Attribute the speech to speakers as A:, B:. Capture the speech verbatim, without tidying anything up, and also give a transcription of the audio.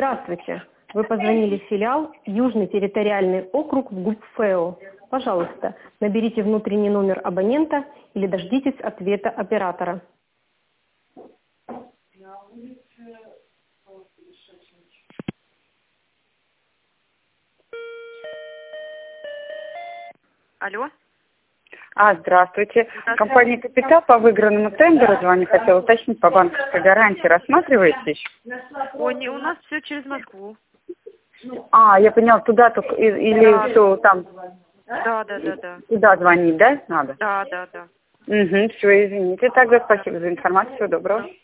A: Здравствуйте. Вы позвонили в филиал Южный территориальный округ в ГУП-ФЭО. Пожалуйста, наберите внутренний номер абонента или дождитесь ответа оператора.
B: Алло.
C: А, здравствуйте.
B: Здравствуйте.
C: Компания «Капитал» по выигранному тендеру звоню. Хотела уточнить, по банковской гарантии рассматриваете еще?
B: Ой, не, у нас все через Москву.
C: А, я поняла, туда только и- или
B: Да.
C: все там,
B: Да, да, да, да.
C: туда звонить, да, надо?
B: Да, да, да.
C: Угу, все, извините. Тогда спасибо за информацию. Всего доброго.